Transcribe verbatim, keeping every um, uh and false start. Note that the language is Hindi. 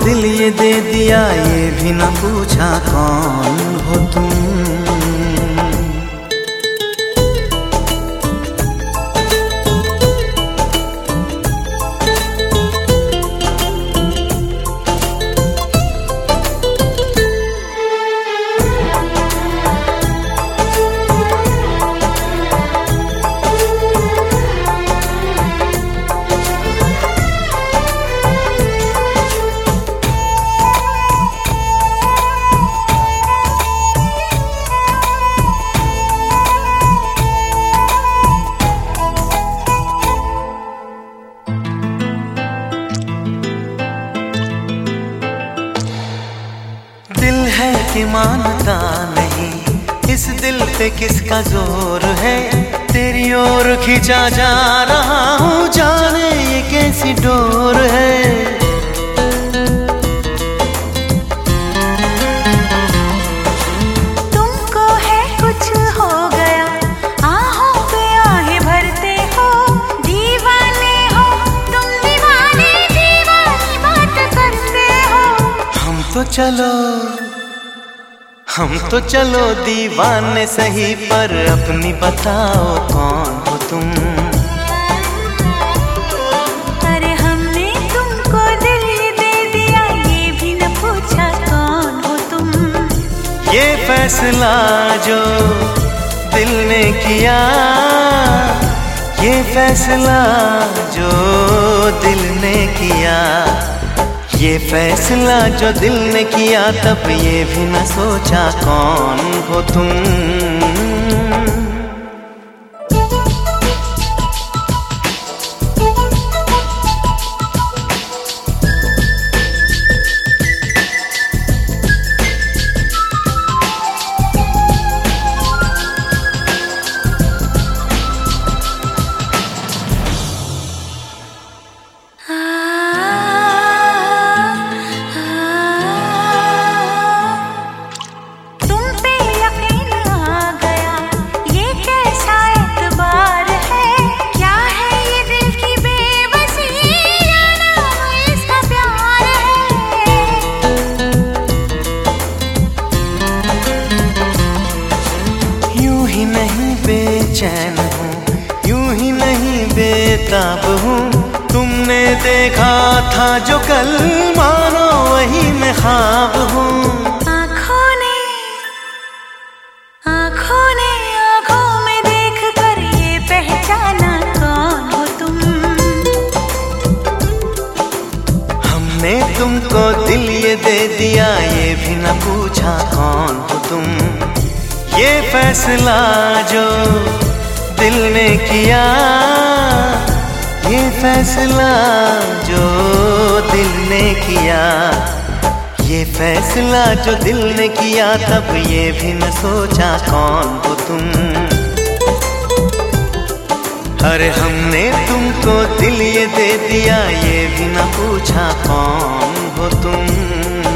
दिल ये दे दिया, ये भी न पूछा कौन हो तुम। दिल है कि मानता नहीं, इस दिल पे किसका जोर है। तेरी ओर खींचा जा रहा हूँ, जाने ये कैसी डोर है। तुमको है कुछ हो गया, आहों पे आहें भरते हो। दीवाने हो तुम, दीवाने दीवानी बात करते हो। हम तो चलो हम तो चलो दीवाने सही, पर अपनी बताओ कौन हो तुम। अरे हमने तुमको दिल ही दे दिया, ये भी न पूछा कौन हो तुम। ये फैसला जो दिल ने किया, ये फैसला जो दिल ने किया, ये फैसला जो दिल ने किया, तब ये भी न सोचा कौन हो तुम। बेचैन हूँ, यूं ही नहीं बेताब हूँ। तुमने देखा था जो कल, मानो वही मैं ख्वाब हूँ। आँखों ने आँखों ने आँखों में देख कर ये पहचाना कौन हो तुम। हमने तुमको दिल ये दे दिया, ये भी न पूछा कौन हो तुम। ये फैसला जो दिल ने किया, ये फैसला जो दिल ने किया, ये फैसला जो दिल ने किया, तब ये भी न सोचा कौन हो तुम। अरे हमने तुमको दिल ये दे दिया, ये भी न पूछा कौन हो तुम।